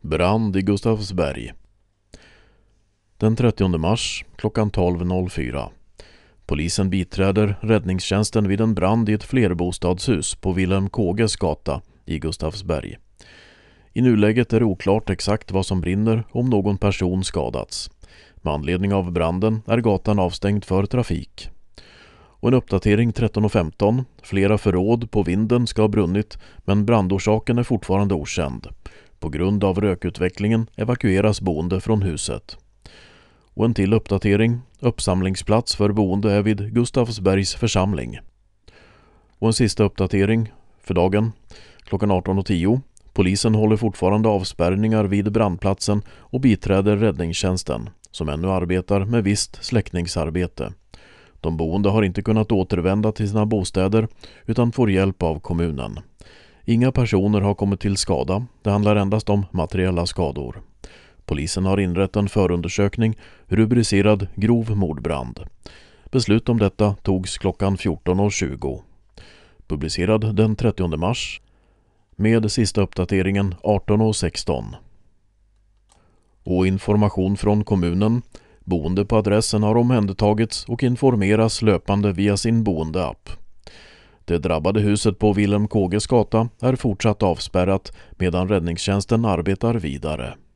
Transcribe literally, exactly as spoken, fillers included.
Brand i Gustavsberg. Den trettionde mars klockan tolv noll fyra. Polisen biträder räddningstjänsten vid en brand i ett flerbostadshus på Wilhelm Kåges gata i Gustavsberg. I nuläget är det oklart exakt vad som brinner om någon person skadats. Med anledning av branden är gatan avstängd för trafik. Och en uppdatering tretton femton. Flera förråd på vinden ska ha brunnit, men brandorsaken är fortfarande okänd. På grund av rökutvecklingen evakueras boende från huset. Och en till uppdatering. Uppsamlingsplats för boende är vid Gustavsbergs församling. Och en sista uppdatering för dagen. Klockan arton tio. Polisen håller fortfarande avspärrningar vid brandplatsen och biträder räddningstjänsten, som ännu arbetar med visst släckningsarbete. De boende har inte kunnat återvända till sina bostäder utan får hjälp av kommunen. Inga personer har kommit till skada, det handlar endast om materiella skador. Polisen har inrett en förundersökning rubricerad grov mordbrand. Beslut om detta togs klockan fjorton tjugo. Publicerad den trettionde mars med sista uppdateringen arton sexton. Och information från kommunen. Boende på adressen har omhändertagits och informeras löpande via sin boendeapp. Det drabbade huset på Wilhelm Kåges gata är fortsatt avspärrat medan räddningstjänsten arbetar vidare.